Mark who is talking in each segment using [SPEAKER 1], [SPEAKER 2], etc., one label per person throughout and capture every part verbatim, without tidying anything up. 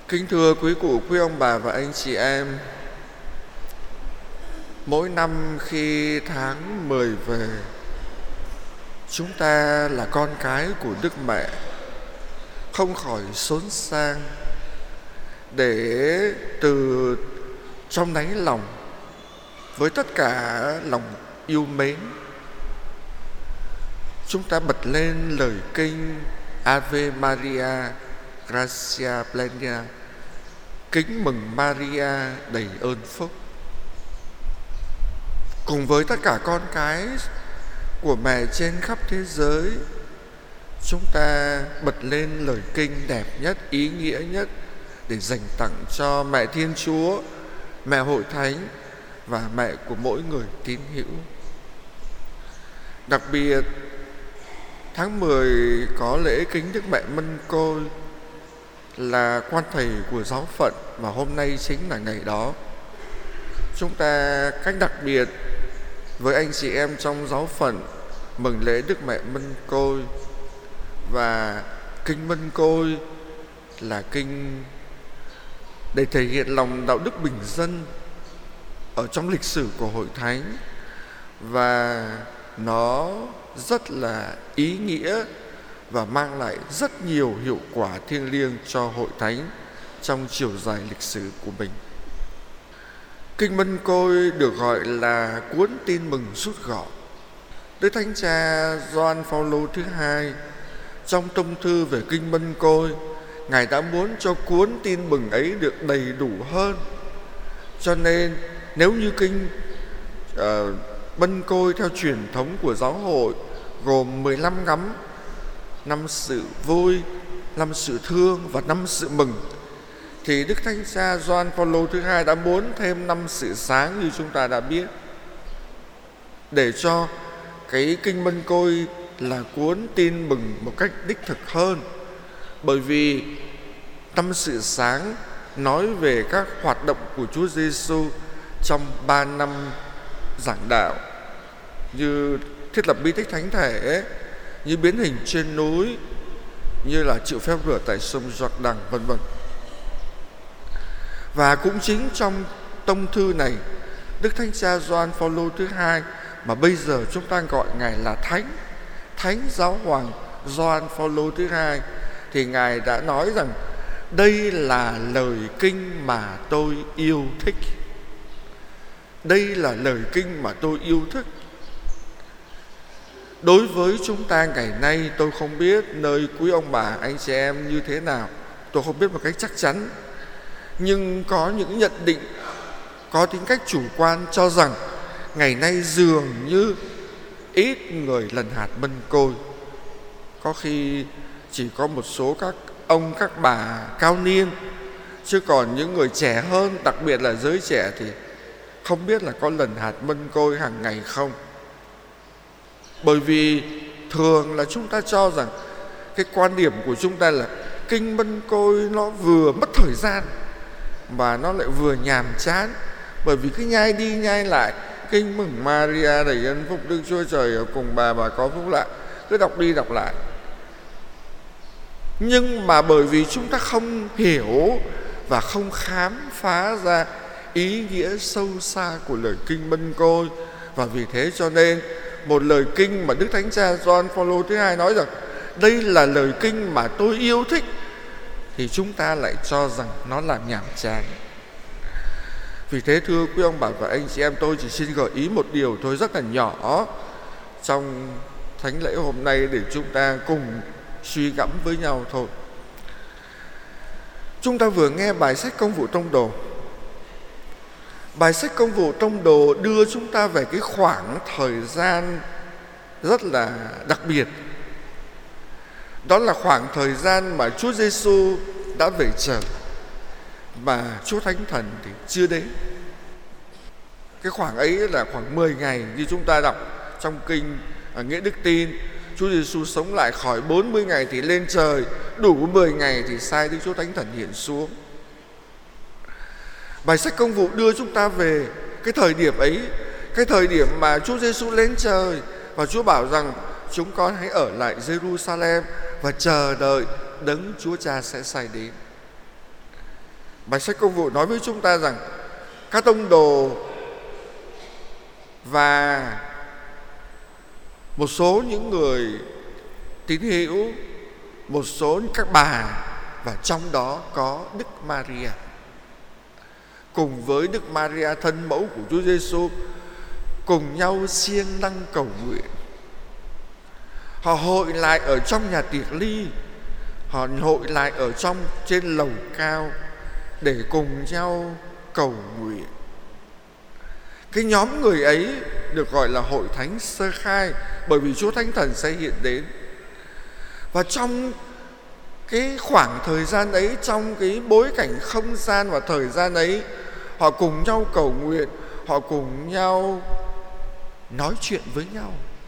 [SPEAKER 1] Kính thưa quý cụ, quý ông bà và anh chị em, mỗi năm khi tháng mười về, chúng ta là con cái của Đức Mẹ không khỏi xốn sang để từ trong đáy lòng, với tất cả lòng yêu mến, chúng ta bật lên lời kinh Ave Maria, Gratia Plena, kính mừng Maria đầy ơn phúc. Cùng với tất cả con cái của mẹ trên khắp thế giới, chúng ta bật lên lời kinh đẹp nhất, ý nghĩa nhất để dành tặng cho mẹ Thiên Chúa, mẹ Hội Thánh và mẹ của mỗi người tín hữu. Đặc biệt, tháng mười có lễ kính Đức Mẹ Mân Côi, là quan thầy của giáo phận, và hôm nay chính là ngày đó. Chúng ta cách đặc biệt với anh chị em trong giáo phận mừng lễ Đức Mẹ Mân Côi. Và kinh Mân Côi là kinh để thể hiện lòng đạo đức bình dân ở trong lịch sử của Hội Thánh, và nó rất là ý nghĩa và mang lại rất nhiều hiệu quả thiêng liêng cho Hội Thánh trong chiều dài lịch sử của mình. Kinh Mân Côi được gọi là cuốn tin mừng rút gọn. Đức Thánh Cha Gioan Phaolô thứ hai trong tông thư về kinh Mân Côi, Ngài đã muốn cho cuốn tin mừng ấy được đầy đủ hơn. Cho nên nếu như kinh uh, Mân Côi theo truyền thống của giáo hội gồm mười lăm ngắm, năm sự vui, năm sự thương và năm sự mừng, thì Đức Thánh Cha Gioan Phaolô thứ hai đã muốn thêm năm sự sáng như chúng ta đã biết, để cho cái kinh Mân Côi là cuốn tin mừng một cách đích thực hơn. Bởi vì năm sự sáng nói về các hoạt động của Chúa Giêsu trong ba năm giảng đạo, như thiết lập bí tích thánh thể, như biến hình trên núi, như là chịu phép rửa tại sông Giordan, vân vân. Và cũng chính trong tông thư này, Đức Thánh Cha Gioan Phaolô thứ hai, mà bây giờ chúng ta gọi Ngài là Thánh, Thánh Giáo Hoàng Gioan Phaolô thứ hai, thì Ngài đã nói rằng đây là lời kinh mà tôi yêu thích. Đây là lời kinh mà tôi yêu thích. Đối với chúng ta ngày nay, tôi không biết nơi quý ông bà, anh chị em như thế nào, tôi không biết một cách chắc chắn, nhưng có những nhận định có tính cách chủ quan cho rằng ngày nay dường như ít người lần hạt Mân Côi. Có khi chỉ có một số các ông, các bà cao niên, chứ còn những người trẻ hơn, đặc biệt là giới trẻ, thì không biết là có lần hạt Mân Côi hàng ngày không. Bởi vì thường là chúng ta cho rằng cái quan điểm của chúng ta là kinh Mân Côi nó vừa mất thời gian mà nó lại vừa nhàm chán, bởi vì cứ nhai đi nhai lại kinh mừng Maria đầy ơn phúc, Đức Chúa Trời ở cùng bà, bà có phúc lạ, cứ đọc đi đọc lại. Nhưng mà bởi vì chúng ta không hiểu và không khám phá ra ý nghĩa sâu xa của lời kinh Mân Côi, và vì thế cho nên một lời kinh mà Đức Thánh Cha Gioan Phaolô thứ hai nói rằng đây là lời kinh mà tôi yêu thích, thì chúng ta lại cho rằng nó là nhàm chán. Vì thế thưa quý ông bà và anh chị em, tôi chỉ xin gợi ý một điều thôi rất là nhỏ trong thánh lễ hôm nay để chúng ta cùng suy gẫm với nhau thôi. Chúng ta vừa nghe bài sách Công vụ Tông Đồ. Bài sách Công vụ Tông Đồ đưa chúng ta về cái khoảng thời gian rất là đặc biệt. Đó là khoảng thời gian mà Chúa Giêsu đã về trời, mà Chúa Thánh Thần thì chưa đến. Cái khoảng ấy là khoảng mười ngày, như chúng ta đọc trong kinh Nghĩa Đức Tin. Chúa Giêsu sống lại khỏi bốn mươi ngày thì lên trời, đủ mười ngày thì sai Đức Chúa Thánh Thần hiện xuống. Bài sách Công vụ đưa chúng ta về cái thời điểm ấy, cái thời điểm mà Chúa Giêsu lên trời và Chúa bảo rằng chúng con hãy ở lại Jerusalem và chờ đợi đấng Chúa Cha sẽ sai đến. Bài sách Công vụ nói với chúng ta rằng các tông đồ và một số những người tín hữu, một số các bà, và trong đó có Đức Maria, cùng với Đức Maria thân mẫu của Chúa Giêsu, cùng nhau siêng năng cầu nguyện. Họ hội lại ở trong nhà tiệc ly, họ hội lại ở trong trên lầu cao để cùng nhau cầu nguyện. Cái nhóm người ấy được gọi là hội thánh sơ khai, bởi vì Chúa Thánh Thần sẽ hiện đến. Và trong cái khoảng thời gian ấy, trong cái bối cảnh không gian và thời gian ấy, họ cùng nhau cầu nguyện, họ cùng nhau nói chuyện với nhau,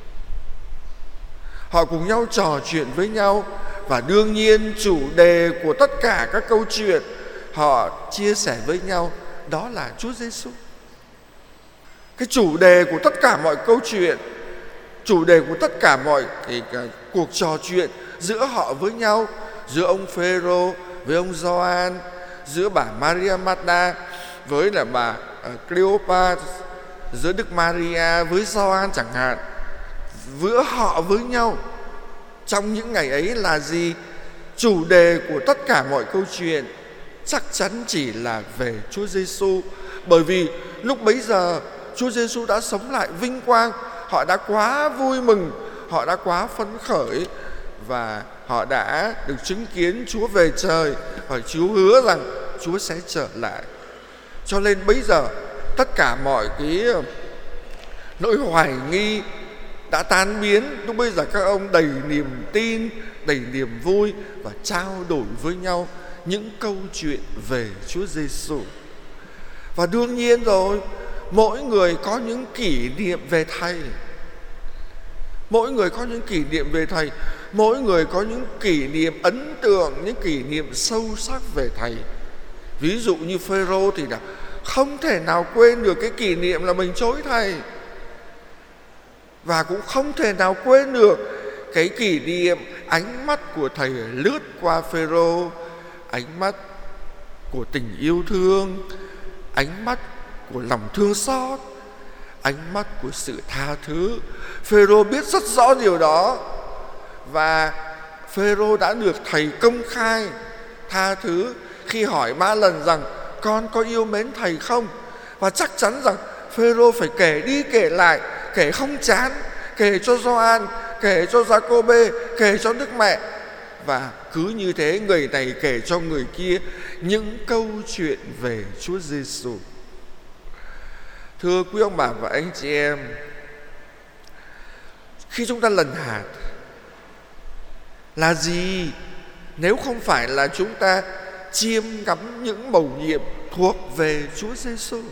[SPEAKER 1] họ cùng nhau trò chuyện với nhau. Và đương nhiên chủ đề của tất cả các câu chuyện họ chia sẻ với nhau đó là Chúa Giêsu. Cái chủ đề của tất cả mọi câu chuyện, chủ đề của tất cả mọi cái, cái cuộc trò chuyện giữa họ với nhau, giữa ông Phêrô với ông Gioan, giữa bà Maria Magda với là bà uh, Cleopas, giữa Đức Maria với Gioan chẳng hạn, giữa họ với nhau trong những ngày ấy là gì? Chủ đề của tất cả mọi câu chuyện chắc chắn chỉ là về Chúa Giêsu, bởi vì lúc bấy giờ Chúa Giêsu đã sống lại vinh quang. Họ đã quá vui mừng, họ đã quá phấn khởi, và họ đã được chứng kiến Chúa về trời, và Chúa hứa rằng Chúa sẽ trở lại. Cho nên bây giờ tất cả mọi cái nỗi hoài nghi đã tan biến. Lúc bây giờ các ông đầy niềm tin, đầy niềm vui và trao đổi với nhau những câu chuyện về Chúa Giêsu. Và đương nhiên rồi, mỗi người có những kỷ niệm về Thầy. Mỗi người có những kỷ niệm về Thầy. Mỗi người có những kỷ niệm ấn tượng, những kỷ niệm sâu sắc về Thầy. Ví dụ như Phêrô thì là không thể nào quên được cái kỷ niệm là mình chối Thầy, và cũng không thể nào quên được cái kỷ niệm ánh mắt của Thầy lướt qua Phêrô, ánh mắt của tình yêu thương, ánh mắt của lòng thương xót, ánh mắt của sự tha thứ. Phêrô biết rất rõ điều đó, và Phêrô đã được Thầy công khai tha thứ khi hỏi ba lần rằng con có yêu mến Thầy không. Và chắc chắn rằng Phêrô phải kể đi kể lại, kể không chán, kể cho Gioan, kể cho Giacôbê, kể cho Đức Mẹ. Và cứ như thế người này kể cho người kia những câu chuyện về Chúa Giêsu. Thưa quý ông bà và anh chị em, khi chúng ta lần hạt là gì nếu không phải là chúng ta chiêm ngắm những mầu nhiệm thuộc về Chúa Giêsu?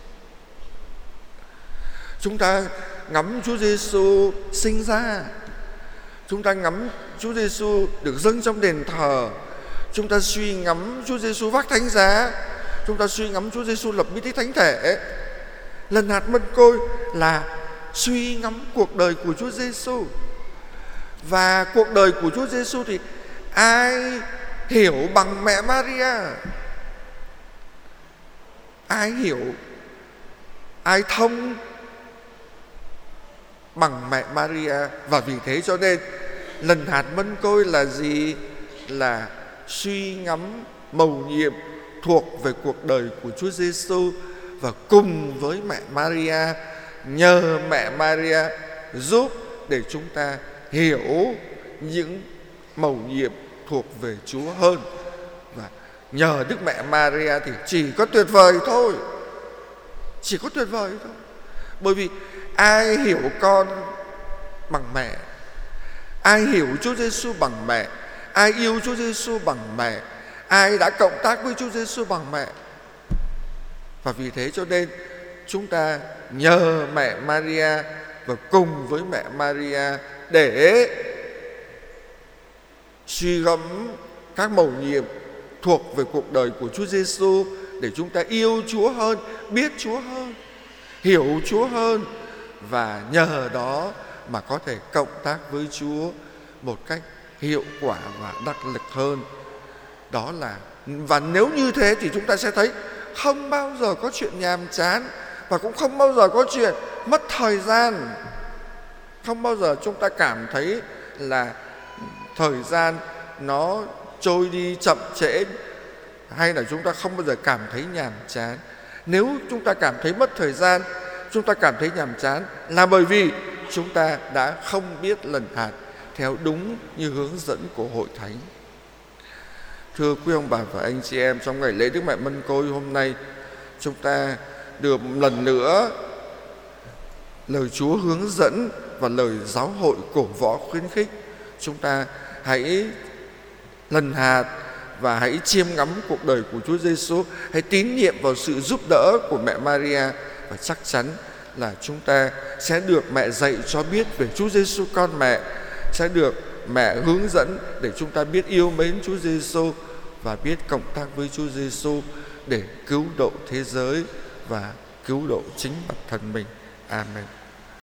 [SPEAKER 1] Chúng ta ngắm Chúa Giêsu sinh ra, chúng ta ngắm Chúa Giêsu được dâng trong đền thờ, chúng ta suy ngẫm Chúa Giêsu vác thánh giá, chúng ta suy ngẫm Chúa Giêsu lập bí tích thánh thể. Lần hạt mân côi là suy ngẫm cuộc đời của Chúa Giêsu. Và cuộc đời của Chúa Giêsu thì ai hiểu bằng mẹ Maria? Ai hiểu, ai thông bằng mẹ Maria? Và vì thế cho nên lần hạt mân côi là gì? Là suy ngẫm mầu nhiệm thuộc về cuộc đời của Chúa Giêsu, và cùng với mẹ Maria, nhờ mẹ Maria giúp để chúng ta hiểu những mầu nhiệm thuộc về Chúa hơn. Và nhờ Đức Mẹ Maria thì chỉ có tuyệt vời thôi, chỉ có tuyệt vời thôi. Bởi vì ai hiểu con bằng mẹ, ai hiểu Chúa Giêsu bằng mẹ, ai yêu Chúa Giêsu bằng mẹ, ai đã cộng tác với Chúa Giêsu bằng mẹ. Và vì thế cho nên chúng ta nhờ mẹ Maria và cùng với mẹ Maria để suy gẫm các mầu nhiệm thuộc về cuộc đời của Chúa Giêsu, để chúng ta yêu Chúa hơn, biết Chúa hơn, hiểu Chúa hơn, và nhờ đó mà có thể cộng tác với Chúa một cách hiệu quả và đắc lực hơn. Đó là Và nếu như thế thì chúng ta sẽ thấy không bao giờ có chuyện nhàm chán, và cũng không bao giờ có chuyện mất thời gian. Không bao giờ chúng ta cảm thấy là thời gian nó trôi đi chậm trễ, hay là chúng ta không bao giờ cảm thấy nhàm chán. Nếu chúng ta cảm thấy mất thời gian, chúng ta cảm thấy nhàm chán, là bởi vì chúng ta đã không biết lần hạt theo đúng như hướng dẫn của Hội Thánh. Thưa quý ông bà và anh chị em, trong ngày lễ Đức Mẹ Mân Côi hôm nay, chúng ta được một lần nữa lời Chúa hướng dẫn và lời giáo hội cổ võ khuyến khích chúng ta hãy lần hạt và hãy chiêm ngắm cuộc đời của Chúa Giêsu, hãy tín nhiệm vào sự giúp đỡ của mẹ Maria, và chắc chắn là chúng ta sẽ được mẹ dạy cho biết về Chúa Giêsu con mẹ, sẽ được mẹ hướng dẫn để chúng ta biết yêu mến Chúa Giêsu và biết cộng tác với Chúa Giêsu để cứu độ thế giới và cứu độ chính bản thân mình. Amen.